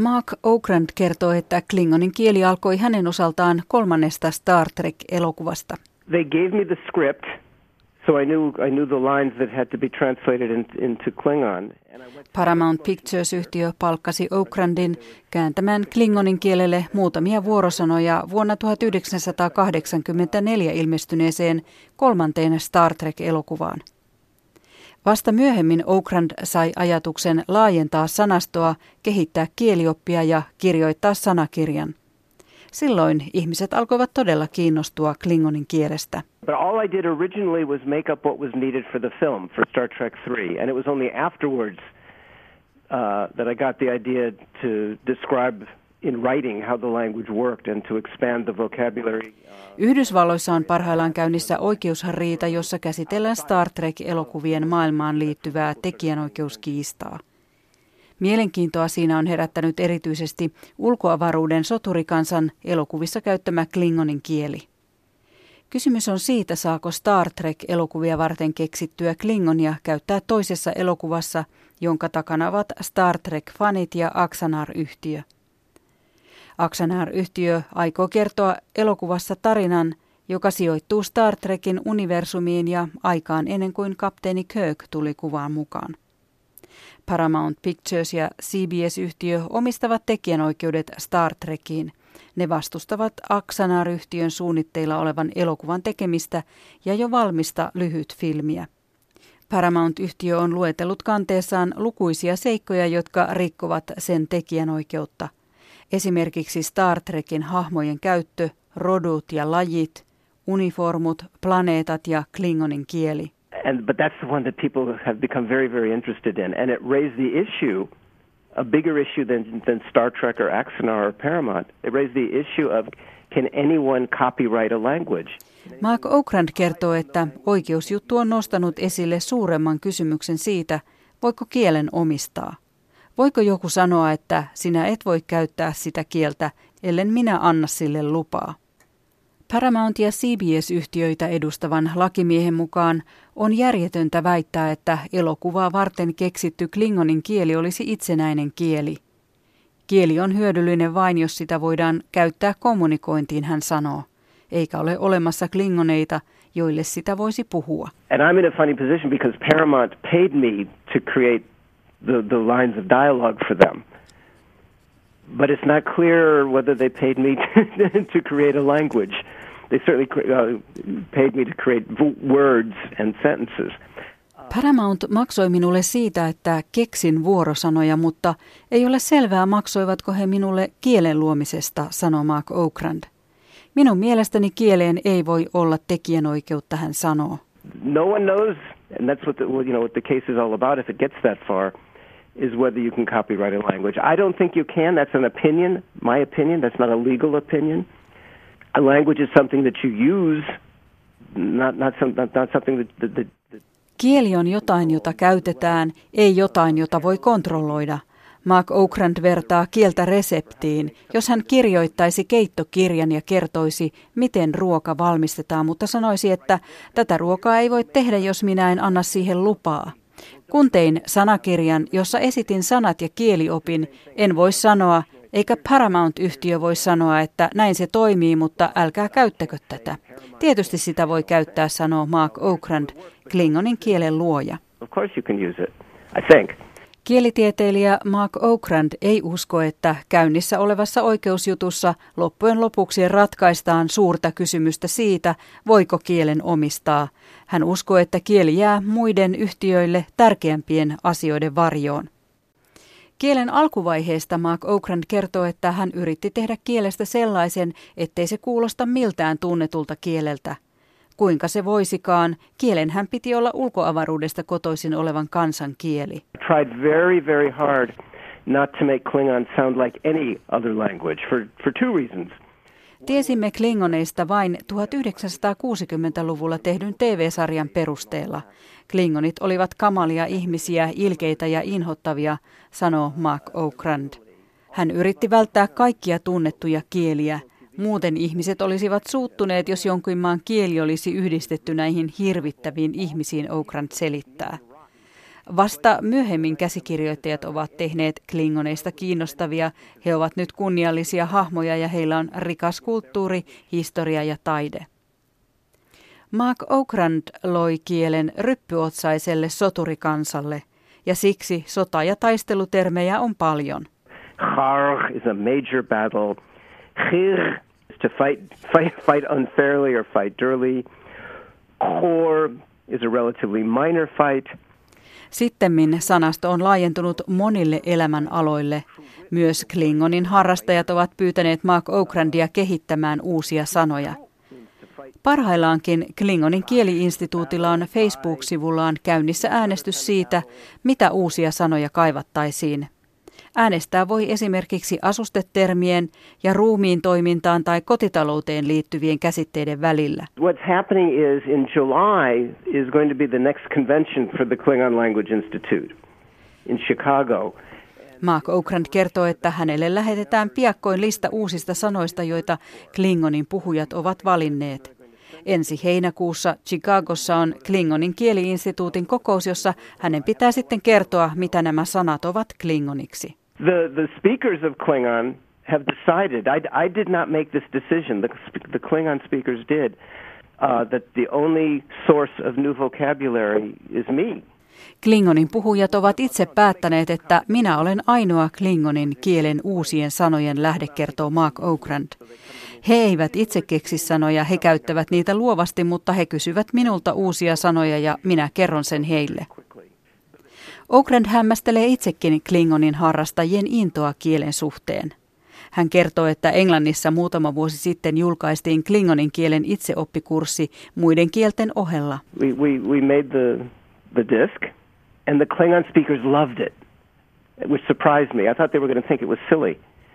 Mark Okrand kertoo, että klingonin kieli alkoi hänen osaltaan 3. Star Trek-elokuvasta. They gave me the script, so I knew the lines that had to be translated into Klingon. Paramount Pictures-yhtiö palkkasi Okrandin kääntämään klingonin kielelle muutamia vuorosanoja vuonna 1984 ilmestyneeseen 3. Star Trek-elokuvaan. Vasta myöhemmin Okrand sai ajatuksen laajentaa sanastoa, kehittää kielioppia ja kirjoittaa sanakirjan. Silloin ihmiset alkoivat todella kiinnostua klingonin kielestä. But all I did originally was make up what was needed for the film, for Star Trek 3, and it was only afterwards that I got the idea to describe in writing how the language worked and to expand the vocabulary. Yhdysvalloissa on parhaillaan käynnissä oikeusriita, jossa käsitellään Star Trek-elokuvien maailmaan liittyvää tekijänoikeuskiistaa. Mielenkiintoa siinä on herättänyt erityisesti ulkoavaruuden soturikansan elokuvissa käyttämä klingonin kieli. Kysymys on siitä, saako Star Trek-elokuvia varten keksittyä klingonia käyttää toisessa elokuvassa, jonka takana ovat Star Trek-fanit ja Axanar-yhtiö. Axanar-yhtiö aikoo kertoa elokuvassa tarinan, joka sijoittuu Star Trekin universumiin ja aikaan ennen kuin kapteeni Kirk tuli kuvaan mukaan. Paramount Pictures ja CBS-yhtiö omistavat tekijänoikeudet Star Trekiin. Ne vastustavat Axanar-yhtiön suunnitteilla olevan elokuvan tekemistä ja jo valmista lyhytfilmiä. Paramount-yhtiö on luetellut kanteessaan lukuisia seikkoja, jotka rikkovat sen tekijänoikeutta. Esimerkiksi Star Trekin hahmojen käyttö, rodut ja lajit, uniformut, planeetat ja klingonin kieli. But that's the one that people have become very, very interested in. And it raised the issue, a bigger issue than Star Trek or Axanar or Paramount. It raised the issue of, can anyone copyright a language? Mark Okrand kertoo, että oikeusjuttu on nostanut esille suuremman kysymyksen siitä, voiko kielen omistaa. Voiko joku sanoa, että sinä et voi käyttää sitä kieltä, ellen minä anna sille lupaa? Paramount ja CBS-yhtiöitä edustavan lakimiehen mukaan on järjetöntä väittää, että elokuvaa varten keksitty klingonin kieli olisi itsenäinen kieli. Kieli on hyödyllinen vain, jos sitä voidaan käyttää kommunikointiin, hän sanoo. Eikä ole olemassa klingoneita, joille sitä voisi puhua. And I'm in a funny position because Paramount paid me to create the lines of dialogue for them. But it's not clear whether they paid me to create a language. They certainly paid me to create words and sentences. Paramount maksoi minulle siitä, että keksin vuorosanoja, mutta ei ole selvää, maksoivatko he minulle kielen luomisesta, sanoo Mark Okrand. Minun mielestäni kieleen ei voi olla tekijänoikeutta, hän sanoo. No one knows, and that's what the case is all about if it gets that far, is whether you can copyright a language. I don't think you can. That's an opinion, my opinion. That's not a legal opinion. A language is something that you use, not something that. Kieli on jotain, jota käytetään, ei jotain, jota voi kontrolloida. Mark Okrand vertaa kieltä reseptiin. Jos hän kirjoittaisi keittokirjan ja kertoisi, miten ruoka valmistetaan, mutta sanoisi, että tätä ruokaa ei voi tehdä, jos minä en anna siihen lupaa. Kun tein sanakirjan, jossa esitin sanat ja kieliopin, en voi sanoa, eikä Paramount-yhtiö voi sanoa, että näin se toimii, mutta älkää käyttäkö tätä. Tietysti sitä voi käyttää, sanoo Mark Okrand, klingonin kielen luoja. Of course you can use it, I think. Kielitieteilijä Mark Okrand ei usko, että käynnissä olevassa oikeusjutussa loppujen lopuksi ratkaistaan suurta kysymystä siitä, voiko kielen omistaa. Hän uskoo, että kieli jää muiden yhtiöille tärkeämpien asioiden varjoon. Kielen alkuvaiheesta Mark Okrand kertoo, että hän yritti tehdä kielestä sellaisen, ettei se kuulosta miltään tunnetulta kieleltä. Kuinka se voisikaan, kielenhän piti olla ulkoavaruudesta kotoisin olevan kansan kieli. I tried very, very hard not to make Klingon sound like any other language for two reasons. Tiesimme klingoneista vain 1960-luvulla tehdyn TV-sarjan perusteella. Klingonit olivat kamalia ihmisiä, ilkeitä ja inhottavia, sanoo Mark Okrand. Hän yritti välttää kaikkia tunnettuja kieliä. Muuten ihmiset olisivat suuttuneet, jos jonkin maan kieli olisi yhdistetty näihin hirvittäviin ihmisiin, Okrand selittää. Vasta myöhemmin käsikirjoittajat ovat tehneet klingoneista kiinnostavia. He ovat nyt kunniallisia hahmoja ja heillä on rikas kulttuuri, historia ja taide. Mark Okrand loi kielen ryppyotsaiselle soturikansalle, ja siksi sota- ja taistelutermejä on paljon. Charg is a major battle. Chir is to fight unfairly or fight dirty. Khor is a relatively minor fight. Sittemmin sanasto on laajentunut monille elämänaloille. Myös klingonin harrastajat ovat pyytäneet Mark Okrandia kehittämään uusia sanoja. Parhaillaankin Klingonin kieli-instituutilla on Facebook-sivullaan käynnissä äänestys siitä, mitä uusia sanoja kaivattaisiin. Äänestää voi esimerkiksi asustetermien ja ruumiin toimintaan tai kotitalouteen liittyvien käsitteiden välillä. What's happening is in July is going to be the next convention for the Klingon Language Institute in Chicago. Mark Okrand kertoo, että hänelle lähetetään piakkoin lista uusista sanoista, joita Klingonin puhujat ovat valinneet. Ensi heinäkuussa Chicagossa on Klingonin kieli-instituutin kokous, jossa hänen pitää sitten kertoa, mitä nämä sanat ovat klingoniksi. The speakers of Klingon have decided, I did not make this decision, the Klingon speakers did, that the only source of new vocabulary is me. Klingonin puhujat ovat itse päättäneet, että minä olen ainoa Klingonin kielen uusien sanojen lähde, kertoo Mark Okrand. He eivät itse keksi sanoja, he käyttävät niitä luovasti, mutta he kysyvät minulta uusia sanoja ja minä kerron sen heille. Okrand hämmästelee itsekin Klingonin harrastajien intoa kielen suhteen. Hän kertoo, että Englannissa muutama vuosi sitten julkaistiin Klingonin kielen itseoppikurssi muiden kielten ohella. We made the disc and the Klingon speakers loved it, which surprised me. I thought they were going to think it was silly.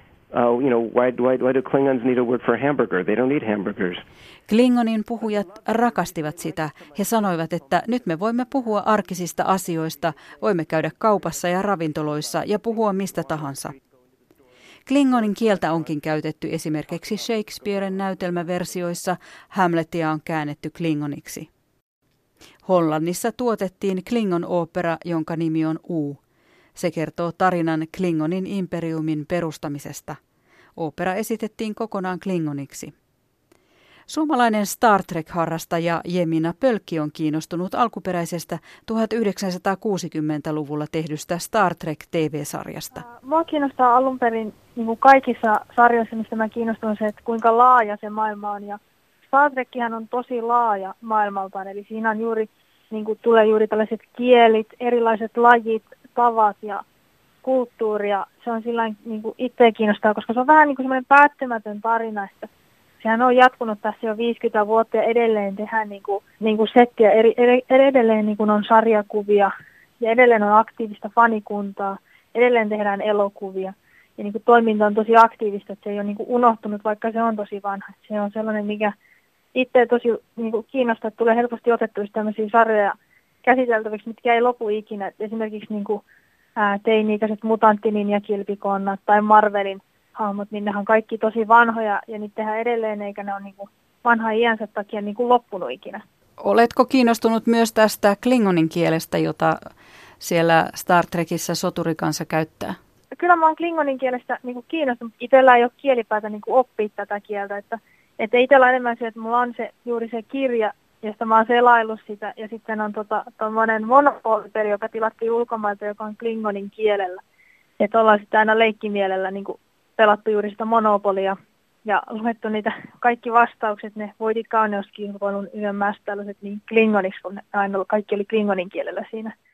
Why do Klingons need a word for hamburger? They don't eat hamburgers. Klingonin puhujat rakastivat sitä. He sanoivat, että nyt me voimme puhua arkisista asioista, voimme käydä kaupassa ja ravintoloissa ja puhua mistä tahansa. Klingonin kieltä onkin käytetty esimerkiksi Shakespearen näytelmäversioissa. Hamletia on käännetty klingoniksi. Hollannissa tuotettiin Klingon-ooppera, jonka nimi on U. Se kertoo tarinan Klingonin imperiumin perustamisesta. Ooppera esitettiin kokonaan klingoniksi. Suomalainen Star Trek-harrastaja Jemina Pölkki on kiinnostunut alkuperäisestä 1960-luvulla tehdystä Star Trek-TV-sarjasta. Mua kiinnostaa alun perin niin kuin kaikissa sarjoissa, mistä mä kiinnostun se, että kuinka laaja se maailma on. Ja Star Trekkihän on tosi laaja maailmaltaan, eli siinä on juuri, niin kuin tulee juuri tällaiset kielit, erilaiset lajit, tavat ja kulttuuri. Ja se on sillain niin kuin itseä kiinnostaa, koska se on vähän niin kuin semmoinen päättymätön tarina, että sehän on jatkunut tässä jo 50 vuotta ja edelleen tehdään niin kuin settiä, edelleen niin kuin on sarjakuvia ja edelleen on aktiivista fanikuntaa, edelleen tehdään elokuvia. Ja niin kuin toiminta on tosi aktiivista, että se ei ole niin kuin unohtunut, vaikka se on tosi vanha. Se on sellainen, mikä itse tosi niin kuin kiinnostaa, että tulee helposti otettuisi tämmöisiä sarjoja käsiteltäviksi, mitkä ei lopu ikinä. Esimerkiksi niin kuin, teini-ikäiset mutanttininjakilpikonnat tai Marvelin hahmot, niin ne on kaikki tosi vanhoja ja niitä tehdään edelleen, eikä ne ole niin kuin vanhan iänsä takia niin kuin loppunut ikinä. Oletko kiinnostunut myös tästä klingonin kielestä, jota siellä Star Trekissä soturikansa käyttää? Kyllä mä oon klingonin kielestä niin kuin kiinnostunut. Itsellä ei ole kielipäätä niin kuin oppia tätä kieltä. Että itsellä on enemmän se, että mulla on juuri se kirja, josta mä oon selaillut sitä. Ja sitten on tommonen Monopoly-peli, joka tilattiin ulkomailta, joka on klingonin kielellä. Että ollaan sitten aina leikkimielellä niin kuin pelattu juuri sitä Monopolia ja luettu niitä kaikki vastaukset. Ne voitit kauneuskilpailun yön mästäilyset niin klingoniksi, kun aina kaikki oli klingonin kielellä siinä.